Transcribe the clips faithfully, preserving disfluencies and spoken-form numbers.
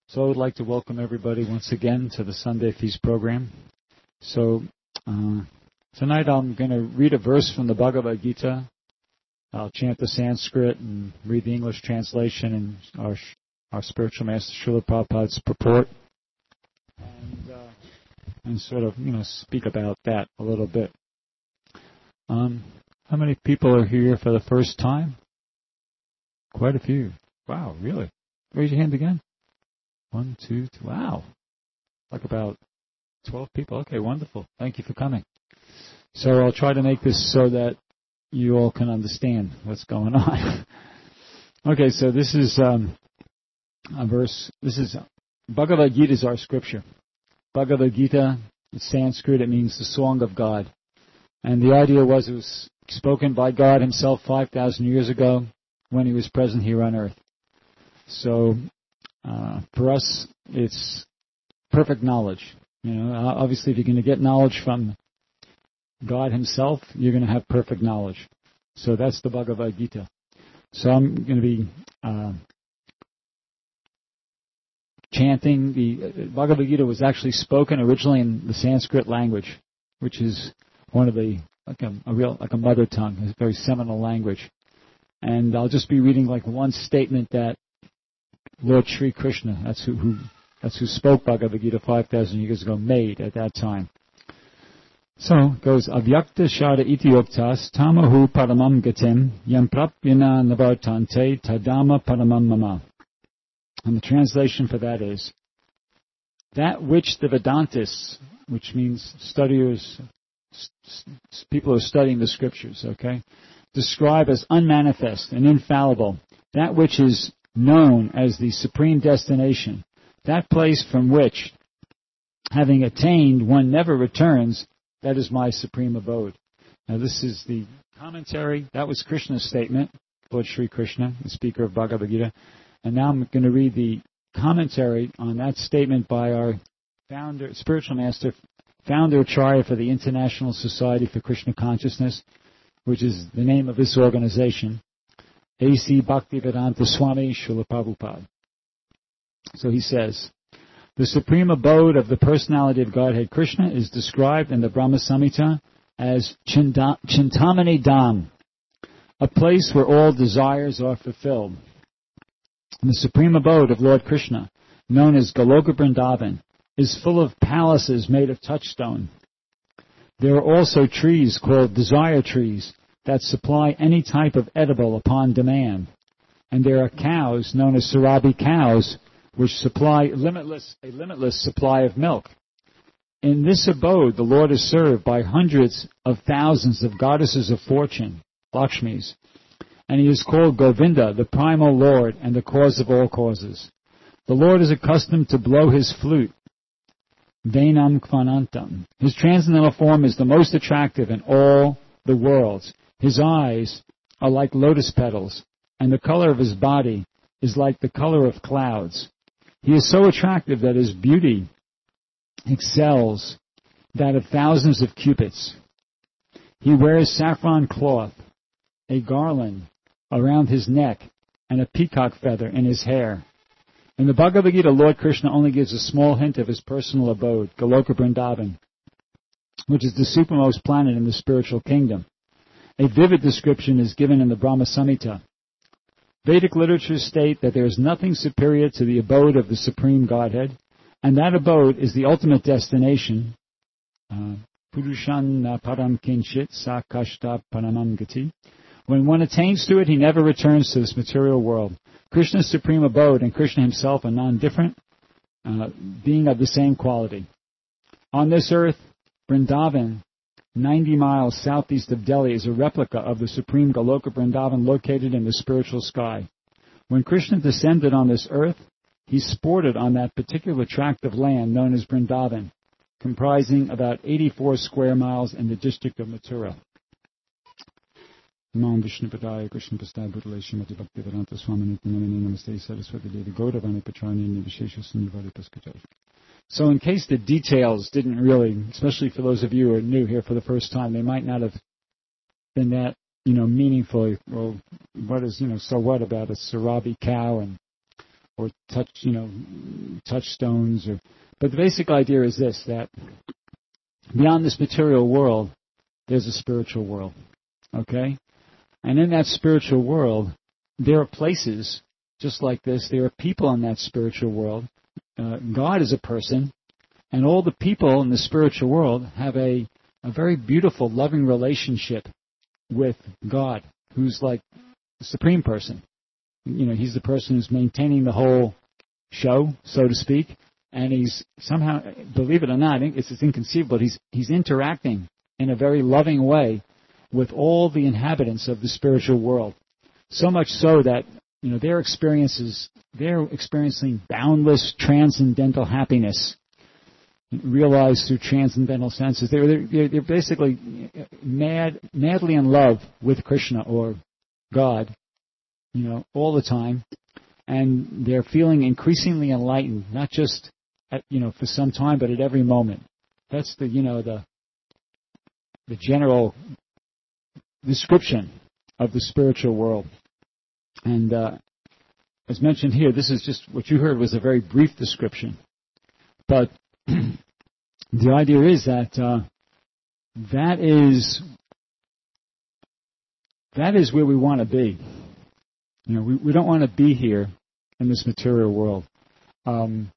So I would like to welcome everybody once again to the Sunday Feast program. So uh, tonight I'm going to read a verse from the Bhagavad Gita. I'll chant the Sanskrit and read the English translation and our our spiritual master Srila Prabhupada's purport, and uh, and sort of you know speak about that a little bit. Um, how many people are here for the first time? Quite a few. Wow, really? Raise your hand again. One, two, two. Wow. Like about twelve people. Okay, wonderful. Thank you for coming. So I'll try to make this so that you all can understand what's going on. Okay, so this is um, a verse. This is Bhagavad Gita is our scripture. Bhagavad Gita, in Sanskrit, it means the song of God. And the idea was it was spoken by God himself five thousand years ago when he was present here on earth. So uh, for us, it's perfect knowledge. You know, obviously, if you're going to get knowledge from God himself, you're going to have perfect knowledge. So that's the Bhagavad Gita. So I'm going to be uh, chanting. The uh, Bhagavad Gita was actually spoken originally in the Sanskrit language, which is one of the like a, a real like a mother tongue, a very seminal language. And I'll just be reading like one statement that Lord Sri Krishna, that's who, who that's who spoke Bhagavad Gita five thousand years ago, made at that time. So it goes, Avyakta Shada iti yoktas tamahu paramam gatim yam prapyana navartante tadama paramam mama. And the translation for that is, that which the Vedantists, which means studiers, people who are studying the scriptures, okay, describe as unmanifest and infallible, that which is known as the supreme destination, that place from which, having attained, one never returns, that is my supreme abode. Now this is the commentary. That was Krishna's statement, Lord Sri Krishna, the speaker of Bhagavad Gita. And now I'm going to read the commentary on that statement by our founder, spiritual master, founder Acharya for the International Society for Krishna Consciousness, which is the name of this organization, A C Bhaktivedanta Swami Srila Prabhupada. So he says, the supreme abode of the personality of Godhead Krishna is described in the Brahma Samhita as Chinta- Chintamani Dham, a place where all desires are fulfilled. And the supreme abode of Lord Krishna, known as Goloka Vrindavan, is full of palaces made of touchstone. There are also trees called desire trees that supply any type of edible upon demand. And there are cows known as Sarabi cows, which supply limitless, a limitless supply of milk. In this abode, the Lord is served by hundreds of thousands of goddesses of fortune, Lakshmis, and he is called Govinda, the primal Lord and the cause of all causes. The Lord is accustomed to blow his flute, Venam Kvanantam. His transcendental form is the most attractive in all the worlds. His eyes are like lotus petals, and the color of his body is like the color of clouds. He is so attractive that his beauty excels that of thousands of cupids. He wears saffron cloth, a garland around his neck, and a peacock feather in his hair. In the Bhagavad Gita, Lord Krishna only gives a small hint of his personal abode, Goloka Vrindavan, which is the supermost planet in the spiritual kingdom. A vivid description is given in the Brahma Samhita. Vedic literatures state that there is nothing superior to the abode of the Supreme Godhead, and that abode is the ultimate destination. Purushan param kinchit sa kashta paramam gati. When one attains to it, he never returns to this material world. Krishna's supreme abode and Krishna himself are non-different, uh, being of the same quality. On this earth, Vrindavan, ninety miles southeast of Delhi, is a replica of the supreme Goloka Vrindavan located in the spiritual sky. When Krishna descended on this earth, he sported on that particular tract of land known as Vrindavan, comprising about eighty-four square miles in the district of Mathura. Imam Vishnu Padaya Krishna Pastai Bhutale Shrimati Bhaktivedanta Swami Nityanamani Namaste Saraswati Devi Gauravani Pacharani Nivishesha Sundari Paskatai. So in case the details didn't really, especially for those of you who are new here for the first time, they might not have been that, you know, meaningful. Well, what is, you know, so what about a Sarabi cow and or touch, you know, touchstones. Or, but the basic idea is this, that beyond this material world, there's a spiritual world, okay? And in that spiritual world, there are places just like this. There are people in that spiritual world. Uh, God is a person, and all the people in the spiritual world have a, a very beautiful, loving relationship with God, who's like the supreme person. You know, he's the person who's maintaining the whole show, so to speak, and he's somehow, believe it or not, it's, it's inconceivable, he's, he's interacting in a very loving way with all the inhabitants of the spiritual world. So much so that, you know, their experiences, they're experiencing boundless transcendental happiness, realized through transcendental senses. They're, they're, they're basically mad, madly in love with Krishna or God, you know, all the time. And they're feeling increasingly enlightened, not just at, you know, for some time, but at every moment. That's the, you know, the, the general description of the spiritual world. And uh, as mentioned here, this is just what you heard was a very brief description. But the idea is that uh, that is that is where we want to be. You know, we, we don't want to be here in this material world. Um,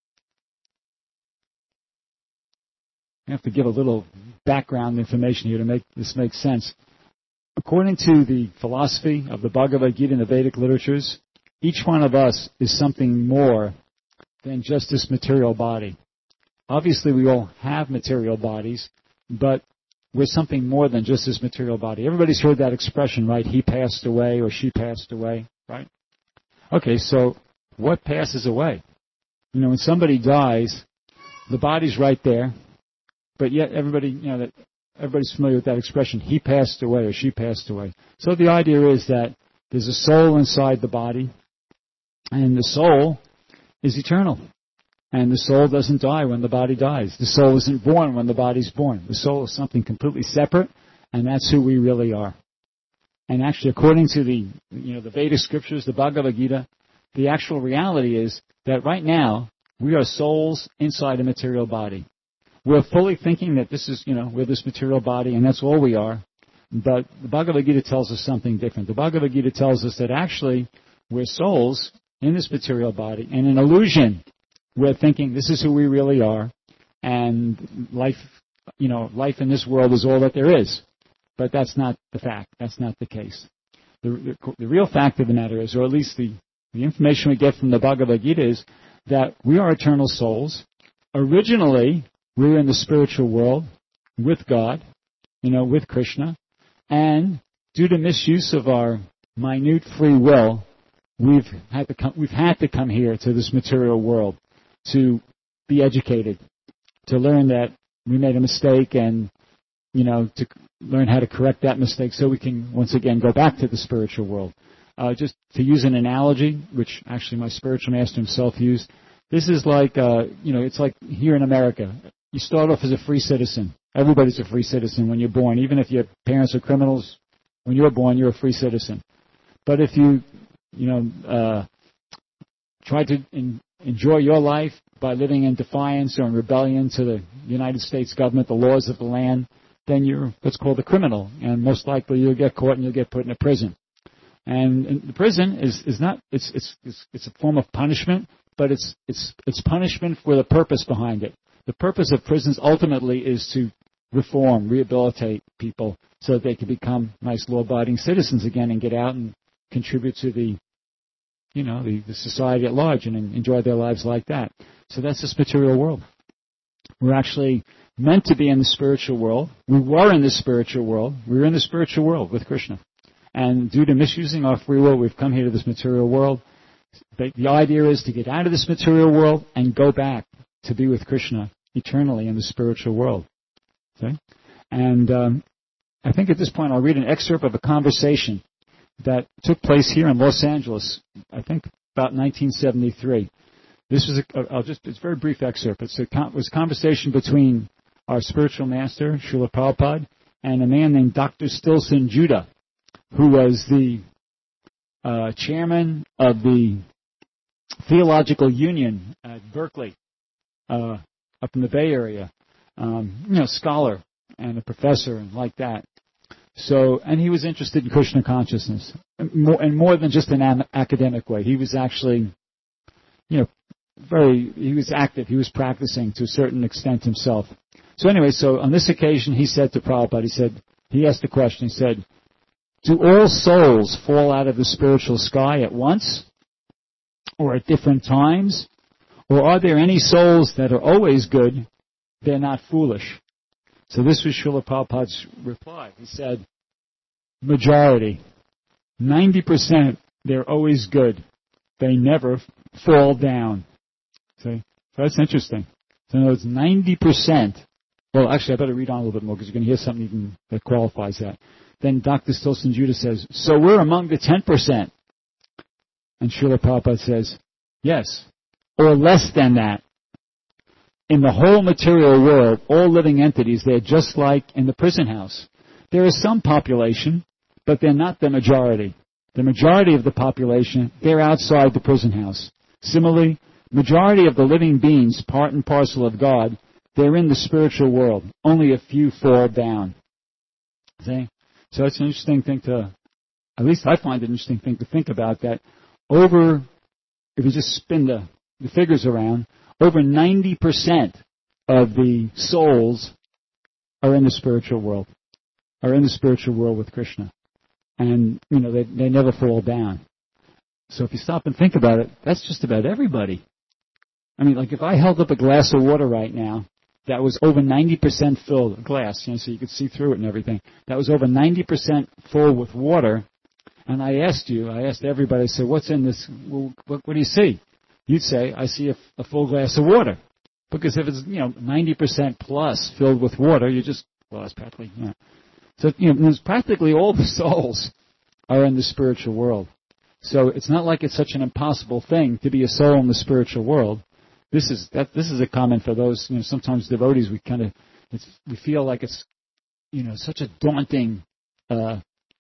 I have to give a little background information here to make this make sense. According to the philosophy of the Bhagavad Gita and the Vedic literatures, each one of us is something more than just this material body. Obviously, we all have material bodies, but we're something more than just this material body. Everybody's heard that expression, right? He passed away or she passed away, right? Okay, so what passes away? You know, when somebody dies, the body's right there, but yet everybody, you know, that everybody's familiar with that expression, he passed away or she passed away. So the idea is that there's a soul inside the body, and the soul is eternal. And the soul doesn't die when the body dies. The soul isn't born when the body's born. The soul is something completely separate, and that's who we really are. And actually, according to the, you know, the Vedic scriptures, the Bhagavad Gita, the actual reality is that right now, we are souls inside a material body. We're fully thinking that this is, you know, we're this material body, and that's all we are. But the Bhagavad Gita tells us something different. The Bhagavad Gita tells us that actually, we're souls in this material body, and an illusion. We're thinking this is who we really are, and life, you know, life in this world is all that there is. But that's not the fact. That's not the case. The, the, the real fact of the matter is, or at least the, the information we get from the Bhagavad Gita is, that we are eternal souls. Originally, we were in the spiritual world with God, you know, with Krishna, and due to misuse of our minute free will, we've had to come, we've had to come here to this material world to be educated, to learn that we made a mistake, and, you know, to learn how to correct that mistake so we can once again go back to the spiritual world. Uh, just to use an analogy, which actually my spiritual master himself used, this is like, uh, you know, it's like here in America. You start off as a free citizen. Everybody's a free citizen when you're born. Even if your parents are criminals, when you're born, you're a free citizen. But if you, you know, uh, try to in, enjoy your life by living in defiance or in rebellion to the United States government, the laws of the land, then you're what's called a criminal. And most likely you'll get caught and you'll get put in a prison. And, and the prison is, is not, it's, it's, it's, it's a form of punishment, but it's, it's, it's punishment with a purpose behind it. The purpose of prisons ultimately is to reform, rehabilitate people so that they can become nice law-abiding citizens again and get out and contribute to the, you know, the, the society at large and enjoy their lives like that. So that's this material world. We're actually meant to be in the spiritual world. We were in the spiritual world. We were in the spiritual world with Krishna. And due to misusing our free will, we've come here to this material world. The, the idea is to get out of this material world and go back to be with Krishna eternally in the spiritual world. Okay? And um, I think at this point I'll read an excerpt of a conversation that took place here in Los Angeles, I think about nineteen seventy-three. This was a, I'll just, it's a very brief excerpt. It's a, it was a conversation between our spiritual master, Srila Prabhupada, and a man named Doctor Stilson Judah, who was the uh, chairman of the Theological Union at Berkeley, uh, up in the Bay Area. Um, you know, scholar and a professor and like that. So, and he was interested in Krishna consciousness, and more, and more than just in an academic way. He was actually, you know, very, he was active. He was practicing to a certain extent himself. So anyway, so on this occasion, he said to Prabhupada, he said, he asked the question, he said, do all souls fall out of the spiritual sky at once, or at different times, or are there any souls that are always good, they're not foolish? So this was Srila Prabhupada's reply. He said, majority, ninety percent, they're always good. They never fall down. See? So that's interesting. So in other words, ninety percent, well, actually, I better read on a little bit more because you're going to hear something even that qualifies that. Then Doctor Stilson Judah says, so we're among the ten percent. And Srila Prabhupada says, yes, or less than that. In the whole material world, all living entities, they're just like in the prison house. There is some population, but they're not the majority. The majority of the population, they're outside the prison house. Similarly, majority of the living beings, part and parcel of God, they're in the spiritual world. Only a few fall down. See? So it's an interesting thing to, at least I find it an interesting thing to think about, that over, if you just spin the, the figures around, over ninety percent of the souls are in the spiritual world, are in the spiritual world with Krishna. And, you know, they, they never fall down. So if you stop and think about it, that's just about everybody. I mean, like if I held up a glass of water right now that was over ninety percent filled, glass, you know, so you could see through it and everything, that was over ninety percent full with water, and I asked you, I asked everybody, I said, what's in this, well, what, what do you see? You'd say, I see a, a full glass of water. Because if it's, you know, ninety percent plus filled with water, you just, well, that's practically, you know. So, you know, there's practically all the souls are in the spiritual world. So it's not like it's such an impossible thing to be a soul in the spiritual world. This is, that, this is a comment for those, you know, sometimes devotees, we kind of, it's, we feel like it's, you know, such a daunting, uh,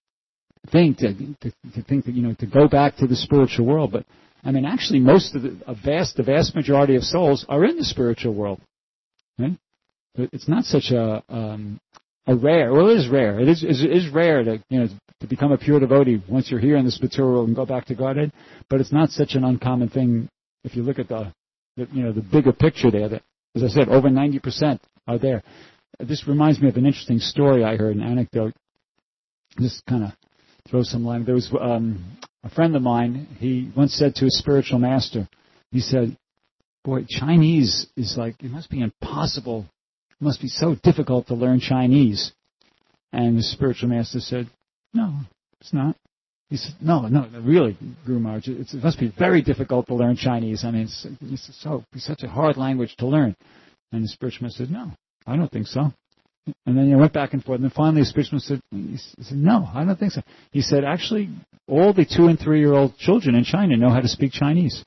thing to, to, to think that, you know, to go back to the spiritual world. But, I mean, actually, most of the, a vast, the vast majority of souls are in the spiritual world. Right? But it's not such a, um, a rare, well, it is rare. It is, it is rare to, you know, to become a pure devotee once you're here in this material world and go back to Godhead. But it's not such an uncommon thing if you look at the, the you know, the bigger picture there. That, as I said, over ninety percent are there. This reminds me of an interesting story I heard, an anecdote. Just kind of throw some line. There was, um, a friend of mine, he once said to his spiritual master, he said, boy, Chinese is like, it must be impossible, it must be so difficult to learn Chinese. And the spiritual master said, no, it's not. He said, no, no, really, Guru Maharaj, it's, it must be very difficult to learn Chinese. I mean, it's, it's, so, it's such a hard language to learn. And the spiritual master said, no, I don't think so. And then he went back and forth, and then finally the spiritual master said, he said, no, I don't think so. He said, actually, all the two and three-year-old children in China know how to speak Chinese.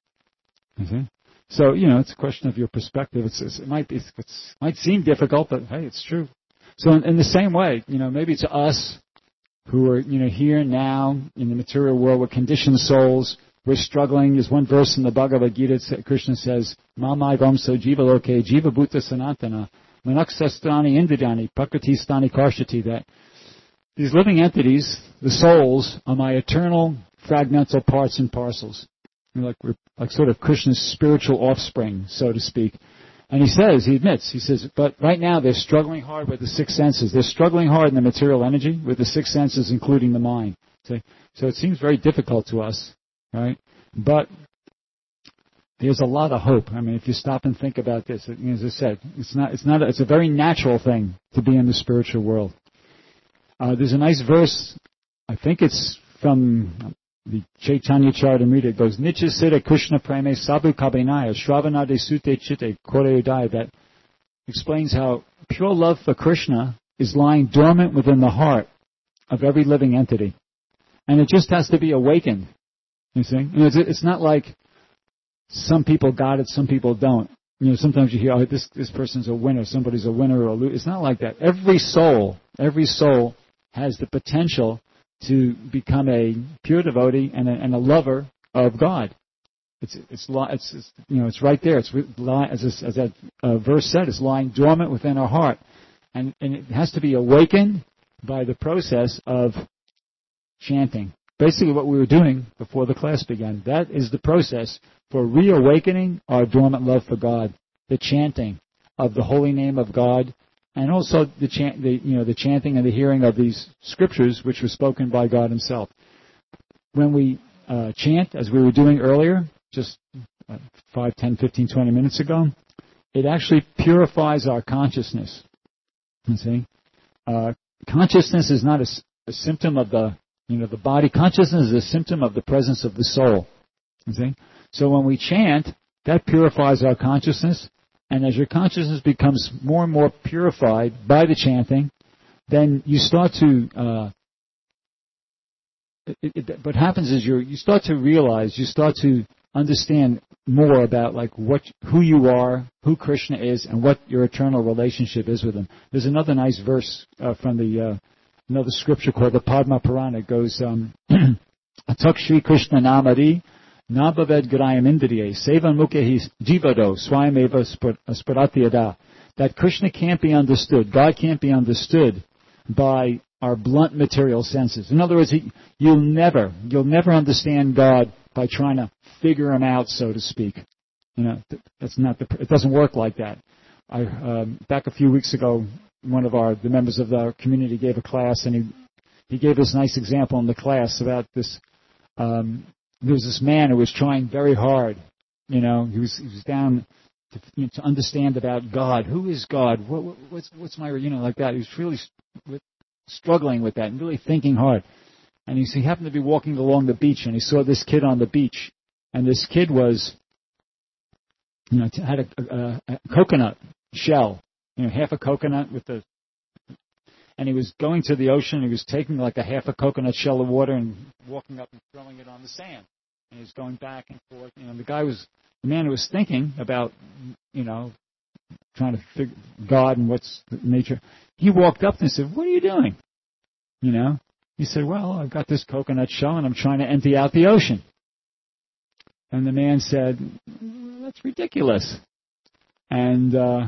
Okay? So, you know, it's a question of your perspective. It's, it's, it might be, it's, it might seem difficult, but hey, it's true. So in, in the same way, you know, maybe to us who are, you know, here now in the material world, we're conditioned souls, we're struggling. There's one verse in the Bhagavad Gita, Krishna says, Mamai Vamso Jiva Loke Jiva Bhuta Sanatana Manaksastani Indidani Prakriti Stani Karshati, that these living entities, the souls, are my eternal fragmental parts and parcels. You know, like we're like sort of Krishna's spiritual offspring, so to speak. And he says, he admits, he says, but right now they're struggling hard with the six senses. They're struggling hard in the material energy with the six senses, including the mind. So, so it seems very difficult to us, right? But there's a lot of hope. I mean, if you stop and think about this, as I said, it's not, it's not, a, it's a very natural thing to be in the spiritual world. Uh, there's a nice verse, I think it's from the Chaitanya Charitamrita. It goes, Nitya Siddha Krishna Preme Sabu Kabenaya Shravanade Sute Chitte Kore Udaya, that explains how pure love for Krishna is lying dormant within the heart of every living entity. And it just has to be awakened. You see? You know, it's, it's not like some people got it, some people don't. You know, sometimes you hear, oh, this this person's a winner, somebody's a winner or a loser. It's not like that. Every soul, every soul has the potential to become a pure devotee and a, and a lover of God. It's it's it's, it's you know it's right there. It's as this, as that uh, verse said. It's lying dormant within our heart, and and it has to be awakened by the process of chanting. Basically, what we were doing before the class began. That is the process for reawakening our dormant love for God. The chanting of the holy name of God, and also the chant, the you know the chanting and the hearing of these scriptures, which were spoken by God Himself. When we uh, chant, as we were doing earlier, just uh, five, ten, fifteen, twenty minutes ago, it actually purifies our consciousness. You see, uh, consciousness is not a, a symptom of the you know the body. Consciousness is a symptom of the presence of the soul. You see, so when we chant, that purifies our consciousness. And as your consciousness becomes more and more purified by the chanting, then you start to, uh, it, it, what happens is you you start to realize, you start to understand more about like what, who you are, who Krishna is, and what your eternal relationship is with Him. There's another nice verse uh, from the, uh, another scripture called the Padma Purana. It goes, um, Atak Shri Krishna Namari, Nabhaved Grayam Indriye, Sevan Mukhe Jivado, Swayameva Sparatyada. That Krishna can't be understood, God can't be understood by our blunt material senses. In other words, he, you'll never, you'll never understand God by trying to figure Him out, so to speak. You know, that's not the, it doesn't work like that. I, um, back a few weeks ago, one of our, the members of our community gave a class, and he, he gave this nice example in the class about this, um, there was this man who was trying very hard, you know, he was, he was down to, you know, to understand about God. Who is God? What, what, what's, what's my, you know, like that. He was really with, struggling with that and really thinking hard. And he, he happened to be walking along the beach, and he saw this kid on the beach. And this kid was, you know, had a, a, a coconut shell, you know, half a coconut with the, and he was going to the ocean. He was taking like a half a coconut shell of water and walking up and throwing it on the sand. And he was going back and forth. You know, the guy was, the man who was thinking about, you know, trying to figure God and what's the nature. He walked up and said, "What are you doing?" You know, he said, "Well, I've got this coconut shell and I'm trying to empty out the ocean." And the man said, "That's ridiculous." And, uh,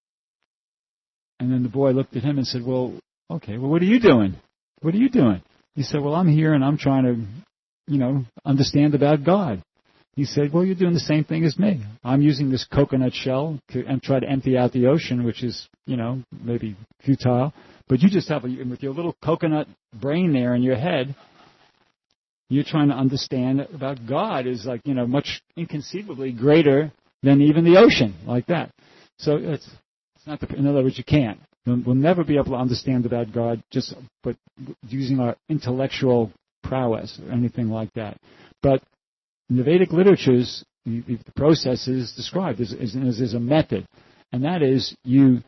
and then the boy looked at him and said, "Well, okay, well, what are you doing? What are you doing?" He said, "Well, I'm here and I'm trying to, you know, understand about God." He said, "Well, you're doing the same thing as me. I'm using this coconut shell to and try to empty out the ocean, which is, you know, maybe futile. But you just have, a, with your little coconut brain there in your head, you're trying to understand about God is like, you know, much inconceivably greater than even the ocean, like that." So it's, it's not the, in other words, you can't. We'll never be able to understand about God just but using our intellectual prowess or anything like that. But in the Vedic literatures, the, the process is described as, as, as, as a method, and that is you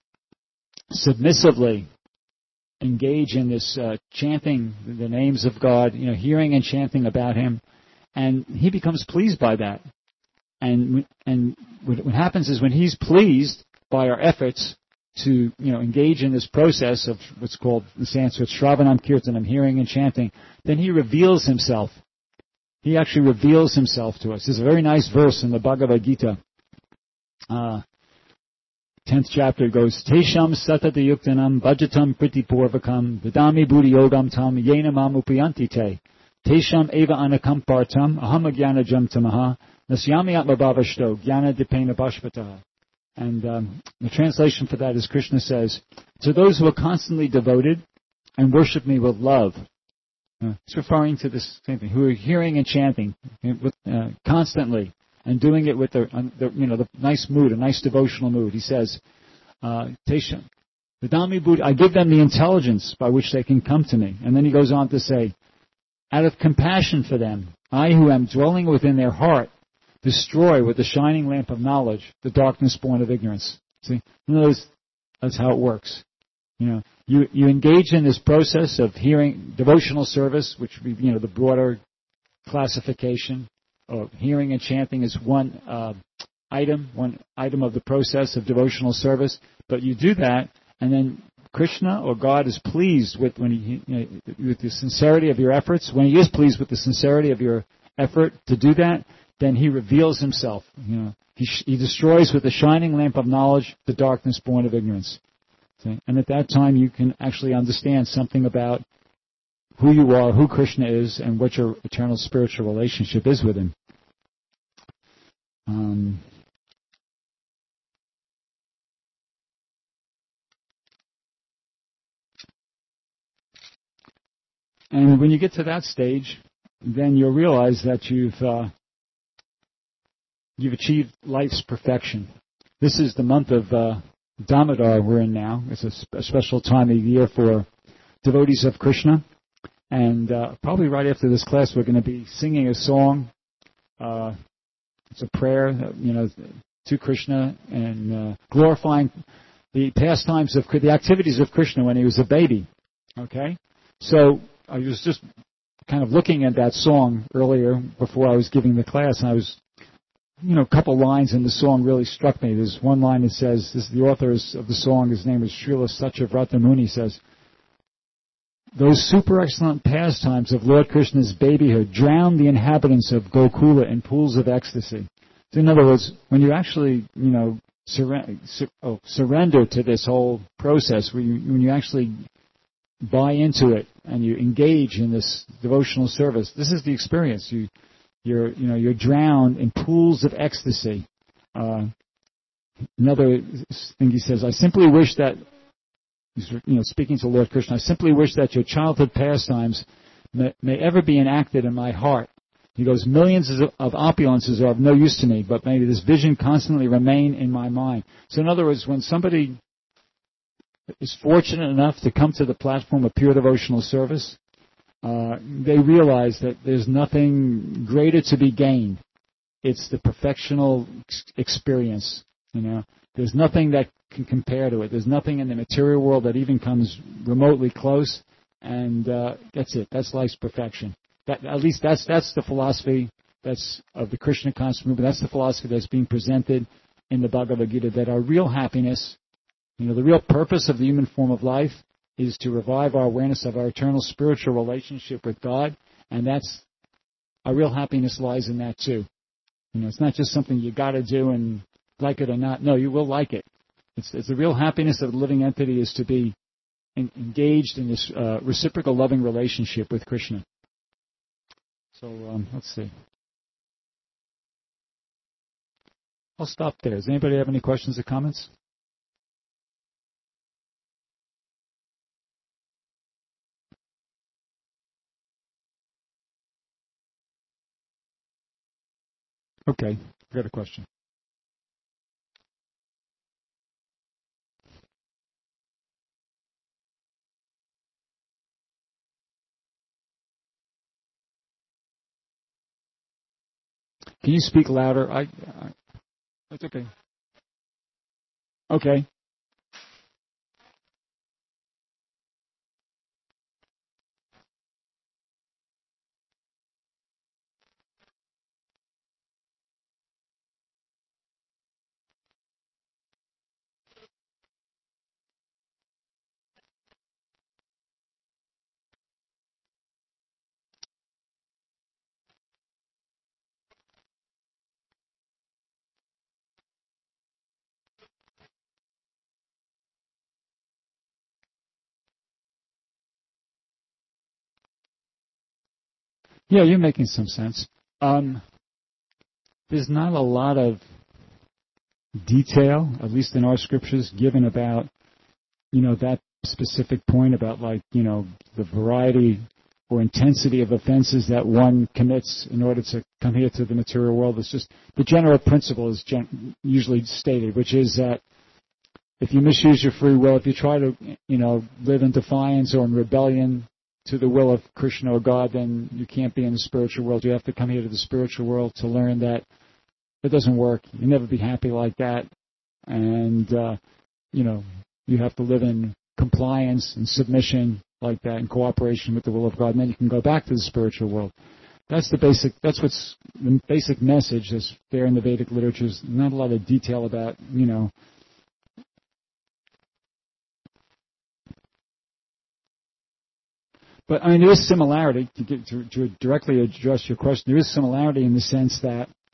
submissively engage in this uh, chanting the names of God, you know, hearing and chanting about Him, and He becomes pleased by that. And and what happens is when He's pleased by our efforts to, you know, engage in this process of what's called in Sanskrit Shravanam Kirtanam, hearing and chanting, then He reveals Himself. He actually reveals Himself to us. There's a very nice verse in the Bhagavad Gita, uh, tenth chapter. It goes, Tesham satata yuktanam bhajatam pritipurvakam vidami buddhi yogam tam yena mam upayanti te. Tesham eva anakam partam aham agyana jam tamaha nasyami atmabhavashto gyana dipena bhashvataha. And um, the translation for that is Krishna says, to those who are constantly devoted and worship me with love. Uh, it's referring to this same thing, who are hearing and chanting with, uh, constantly and doing it with the, uh, the, you know, the nice mood, a nice devotional mood. He says, uh, Tesha, Vidami Buddha, I give them the intelligence by which they can come to me. And then he goes on to say, out of compassion for them, I who am dwelling within their heart, destroy with the shining lamp of knowledge the darkness born of ignorance. See, in other words, that's how it works. You know, you you engage in this process of hearing devotional service, which would be, you know, the broader classification of hearing and chanting is one uh, item, one item of the process of devotional service. But you do that, and then Krishna or God is pleased with when he, you know, with the sincerity of your efforts. When He is pleased with the sincerity of your effort to do that, then he reveals himself. You know, he, sh- he destroys with the shining lamp of knowledge the darkness born of ignorance. See? And at that time, you can actually understand something about who you are, who Krishna is, and what your eternal spiritual relationship is with him. Um, and when you get to that stage, then you'll realize that you've uh, you've achieved life's perfection. This is the month of uh, Damodar we're in now. It's a, sp- a special time of year for devotees of Krishna. And uh, probably right after this class, we're going to be singing a song. Uh, it's a prayer, you know, to Krishna and uh, glorifying the pastimes of the activities of Krishna when he was a baby. Okay, so I was just kind of looking at that song earlier before I was giving the class, and I was, you know, a couple lines in the song really struck me. There's one line that says, this is the author of the song, his name is Srila Satyavrata Muni, says, those super excellent pastimes of Lord Krishna's babyhood drowned the inhabitants of Gokula in pools of ecstasy. So in other words, when you actually, you know, surrender, sur- oh, surrender to this whole process, when you, when you actually buy into it and you engage in this devotional service, this is the experience. You, you're, you know, you're drowned in pools of ecstasy. Uh, another thing he says, I simply wish that, you know, speaking to Lord Krishna, I simply wish that your childhood pastimes may, may ever be enacted in my heart. He goes, millions of, of opulences are of no use to me, but may this vision constantly remain in my mind. So in other words, when somebody is fortunate enough to come to the platform of pure devotional service, uh, they realize that there's nothing greater to be gained. It's the perfectional experience, you know. There's nothing that can compare to it. There's nothing in the material world that even comes remotely close, and uh, that's it. That's life's perfection. That, at least that's that's the philosophy that's of the Krishna conscious movement. That's the philosophy that's being presented in the Bhagavad Gita, that our real happiness, you know, the real purpose of the human form of life is to revive our awareness of our eternal spiritual relationship with God, and that's our real happiness lies in that too. You know, it's not just something you got to do and like it or not. No, you will like it. It's, it's the real happiness of the living entity is to be in, engaged in this uh, reciprocal loving relationship with Krishna. So um, let's see. I'll stop there. Does anybody have any questions or comments? Okay, I got a question. Can you speak louder? I, I That's okay. Okay. Yeah, you're making some sense. Um, there's not a lot of detail, at least in our scriptures, given about, you know, that specific point about, like, you know, the variety or intensity of offenses that one commits in order to come here to the material world. It's just the general principle is gen- usually stated, which is that if you misuse your free will, if you try to, you know, live in defiance or in rebellion to the will of Krishna or God, then you can't be in the spiritual world. You have to come here to the spiritual world to learn that it doesn't work. You'll never be happy like that. And, uh, you know, you have to live in compliance and submission like that, in cooperation with the will of God, and then you can go back to the spiritual world. That's the basic, that's what's the basic message that's there in the Vedic literatures. Not a lot of detail about, you know, but I mean, there is similarity, to, get, to, to directly address your question, there is similarity in the sense that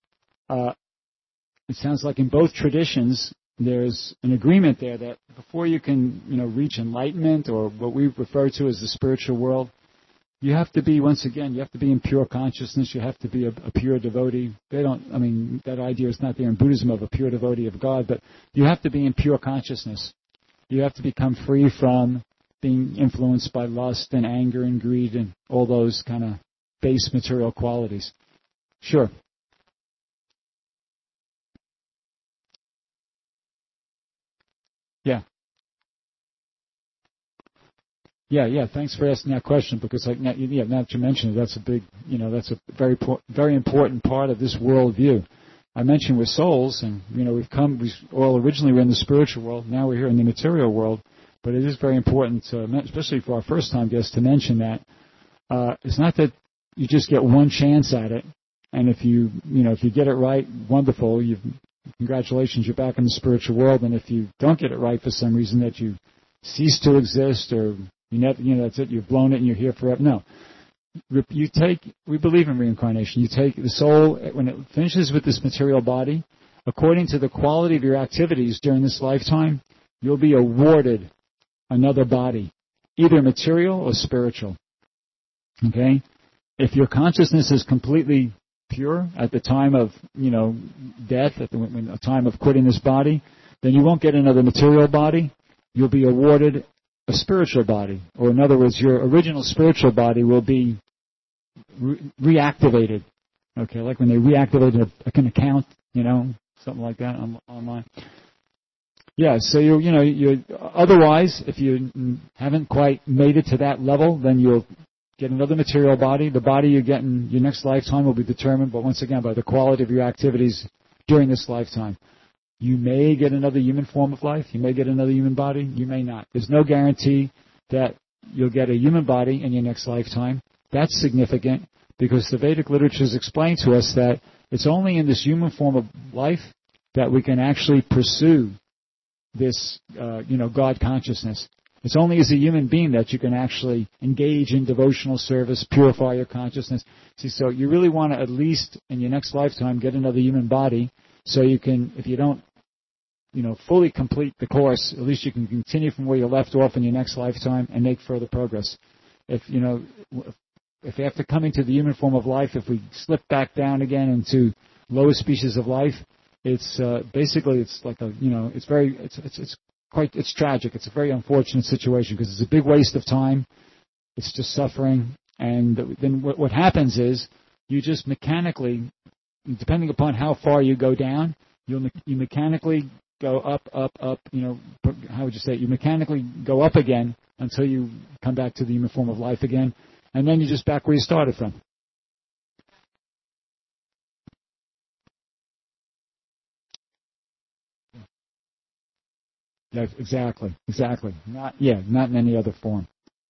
uh, it sounds like in both traditions, there's an agreement there that before you can, you know, reach enlightenment or what we refer to as the spiritual world, you have to be, once again, you have to be in pure consciousness. You have to be a, a pure devotee. They don't, I mean, that idea is not there in Buddhism of a pure devotee of God, but you have to be in pure consciousness. You have to become free from being influenced by lust and anger and greed and all those kind of base material qualities. Sure. Yeah. Yeah, yeah. Thanks for asking that question because, like, now, yeah, now that you mentioned it, that's a big, you know, that's a very, very important part of this worldview. I mentioned we're souls, and you know, we've come. We all originally were in the spiritual world. Now we're here in the material world. But it is very important, to, especially for our first-time guests, to mention that uh, it's not that you just get one chance at it, and if you, you know, if you get it right, wonderful. You've, congratulations, you're back in the spiritual world. And if you don't get it right for some reason, that you cease to exist, or you never, you know, that's it. You've blown it, and you're here forever. No, you take. We believe in reincarnation. You take the soul when it finishes with this material body, according to the quality of your activities during this lifetime, you'll be awarded another body, either material or spiritual. Okay? If your consciousness is completely pure at the time of, you know, death, at the, when, the time of quitting this body, then you won't get another material body. You'll be awarded a spiritual body. Or in other words, your original spiritual body will be re- reactivated. Okay, like when they reactivate a, an account, you know, something like that on, online. Yeah, so you you know you otherwise, if you haven't quite made it to that level, then you'll get another material body. The body you get in your next lifetime will be determined, but once again, by the quality of your activities during this lifetime. You may get another human form of life. You may get another human body. You may not. There's no guarantee that you'll get a human body in your next lifetime. That's significant because the Vedic literatures explain to us that it's only in this human form of life that we can actually pursue this, uh, you know, God consciousness. It's only as a human being that you can actually engage in devotional service, purify your consciousness. See, so you really want to at least in your next lifetime get another human body so you can, if you don't, you know, fully complete the course, at least you can continue from where you left off in your next lifetime and make further progress. If, you know, if after coming to the human form of life, if we slip back down again into lower species of life, It's uh, basically it's like a you know it's very it's it's it's quite it's tragic. It's a very unfortunate situation because it's a big waste of time. It's just suffering, and then what, what happens is you just mechanically, depending upon how far you go down, you'll you mechanically go up, up, up. You know, how would you say it? You mechanically go up again until you come back to the human form of life again, and then you're just back where you started from. Yeah, exactly, exactly. Not yeah, not in any other form.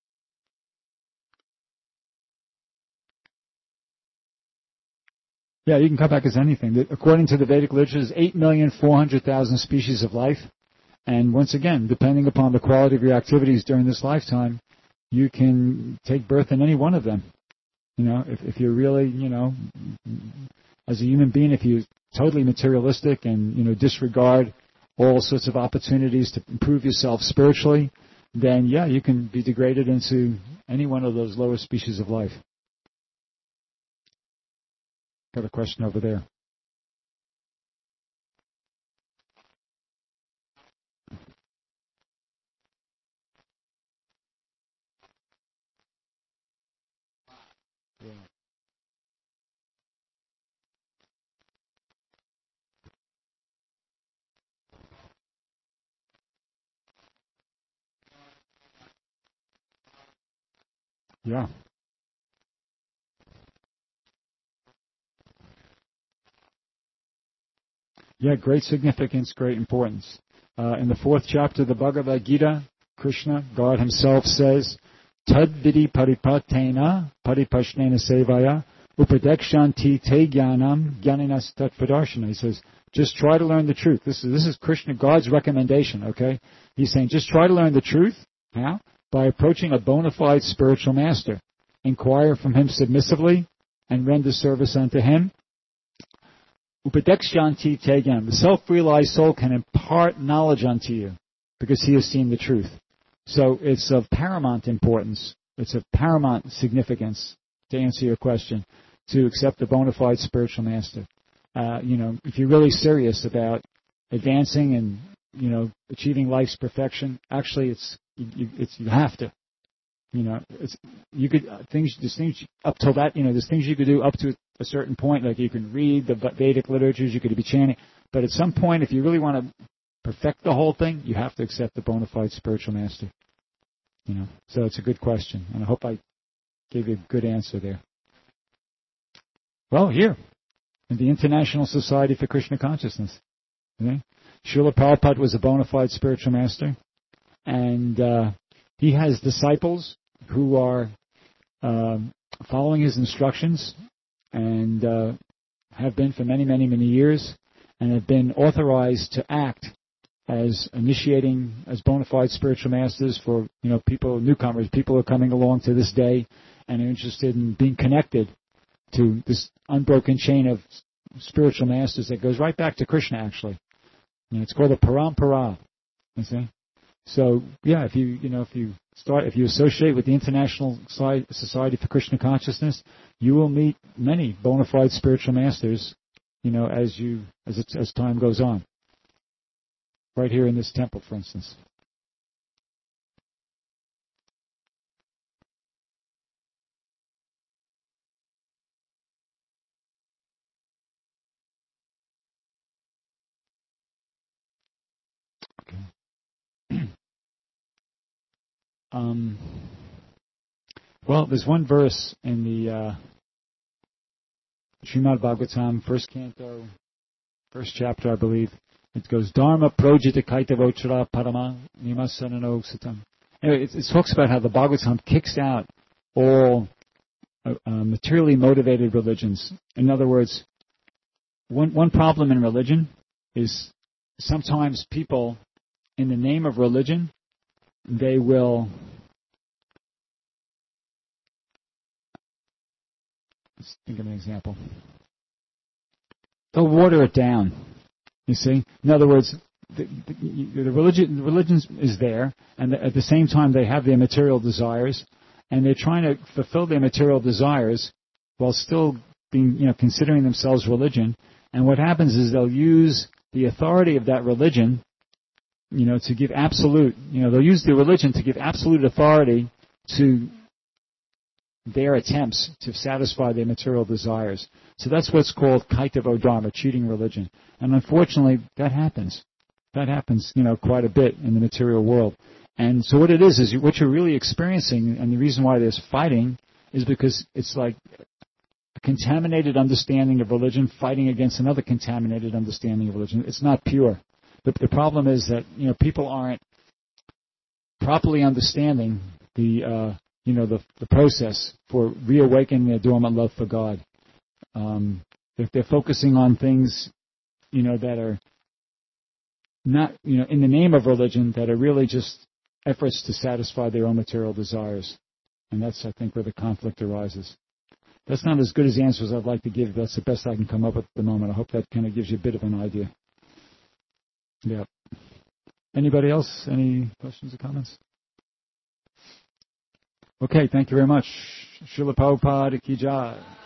Yeah, you can come back as anything. According to the Vedic literature, there's eight million four hundred thousand species of life. And once again, depending upon the quality of your activities during this lifetime, you can take birth in any one of them. You know, if, if you're really, you know, as a human being, if you're totally materialistic and, you know, disregard all sorts of opportunities to improve yourself spiritually, then, yeah, you can be degraded into any one of those lower species of life. Got a question over there. Yeah. Yeah, great significance, great importance. Uh, in the fourth chapter of the Bhagavad Gita, Krishna, God himself says, Tad vidi paripatena paripashnena sevaya upadekshanti te jnanam jnaninas tatpadarshana. He says, just try to learn the truth. This is, this is Krishna, God's recommendation, okay? He's saying, just try to learn the truth. How? By approaching a bona fide spiritual master. Inquire from him submissively and render service unto him. Upadekshanti tegam. The self-realized soul can impart knowledge unto you because he has seen the truth. So it's of paramount importance. It's of paramount significance, to answer your question, to accept a bona fide spiritual master. Uh, you know, if you're really serious about advancing and, you know, achieving life's perfection, actually it's, you, it's, you have to. You know, it's, you could, uh, things, there's things up till that, you know, there's things you could do up to a certain point, like you can read the Vedic literatures, you could be chanting, but at some point, if you really want to perfect the whole thing, you have to accept the bona fide spiritual master. You know, so it's a good question, and I hope I gave you a good answer there. Well, here, in the International Society for Krishna Consciousness, okay? Srila Prabhupada was a bona fide spiritual master, and uh, he has disciples who are um, following his instructions and uh, have been for many, many, many years, and have been authorized to act as initiating, as bona fide spiritual masters for, you know, people, newcomers, people who are coming along to this day and are interested in being connected to this unbroken chain of spiritual masters that goes right back to Krishna, actually. And it's called a parampara. You see? So, yeah, if you, you know, if you start, if you associate with the International Society for Krishna Consciousness, you will meet many bona fide spiritual masters, you know, as you, as it, as time goes on. Right here in this temple, for instance. Okay. um, well, there's one verse in the uh, Srimad Bhagavatam, first canto, first chapter, I believe. It goes, Dharma projita kaitavochara parama nimasanano satam. Anyway, it, it talks about how the Bhagavatam kicks out all uh, uh, materially motivated religions. In other words, one, one problem in religion is sometimes people, in the name of religion, they will, let's think of an example. They'll water it down. You see? In other words, the, the, the religion the religion is there, and at the same time they have their material desires, and they're trying to fulfill their material desires while still being, you know, considering themselves religion. And what happens is they'll use the authority of that religion, you know, to give absolute, you know, they'll use the religion to give absolute authority to their attempts to satisfy their material desires. So that's what's called kaitavo dharma, cheating religion. And unfortunately, that happens. That happens, you know, quite a bit in the material world. And so what it is, is what you're really experiencing, and the reason why there's fighting is because it's like a contaminated understanding of religion fighting against another contaminated understanding of religion. It's not pure. But the problem is that, you know, people aren't properly understanding the, uh, you know, the, the process for reawakening their dormant love for God. Um, if they're focusing on things, you know, that are not, you know, in the name of religion, that are really just efforts to satisfy their own material desires. And that's, I think, where the conflict arises. That's not as good as answers I'd like to give. That's the best I can come up with at the moment. I hope that kind of gives you a bit of an idea. Yeah. Anybody else? Any questions or comments? Okay, thank you very much. Srila Prabhupada Ki Jai.